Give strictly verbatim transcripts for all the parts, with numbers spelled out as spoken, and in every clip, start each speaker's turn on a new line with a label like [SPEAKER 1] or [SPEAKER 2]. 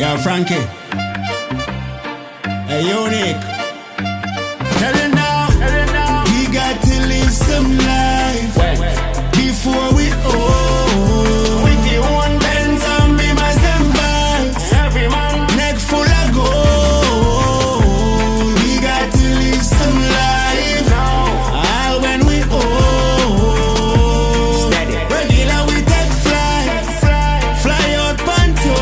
[SPEAKER 1] Yo, Frankie. Hey, Unique. Tell you now, we got to live some life before we old. With the one Benz and Beamers and bikes, every man neck full of gold. We got to live some life all when we old. Regular we take flight, fly out Panto.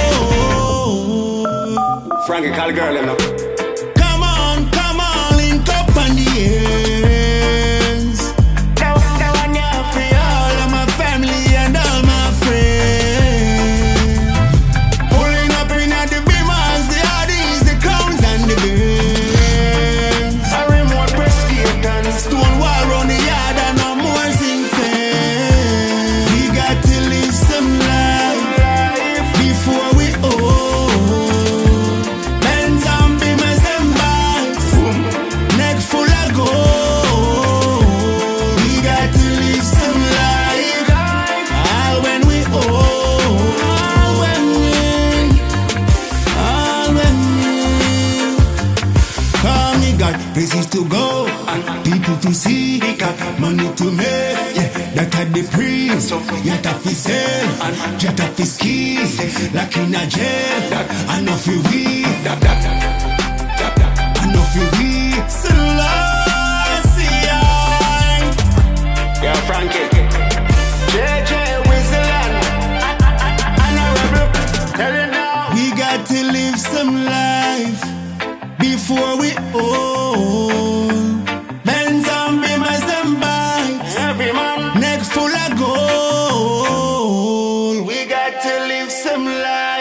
[SPEAKER 2] Frankie, call the girl, you know.
[SPEAKER 1] Come on, come on, link up on the ends. Now, now I'm here for all of my family and all my friends. Pulling up in at the Beamers, the Audis, the Crowns and the Benz. A remote press gate and stone wall round the yard and no more sing fence. We got to live some life before we old. Benz and Beamers and bikes, neck full of gold. We got to live some life all when we old. All when we, all when we. Cause me got places to go and people to see, got money to make. Yeah, that had the priest, yet a fi sell and jet a fi ski. Like in a jail, I know fi we, I know fi we. Selassie,
[SPEAKER 2] Yo, Frankie.
[SPEAKER 1] J J Whistleland, honorable. Tell you now, we got to live some life before we old. Benz and Beamers and bikes,
[SPEAKER 2] Every man.
[SPEAKER 1] neck full of gold. We got to live some life.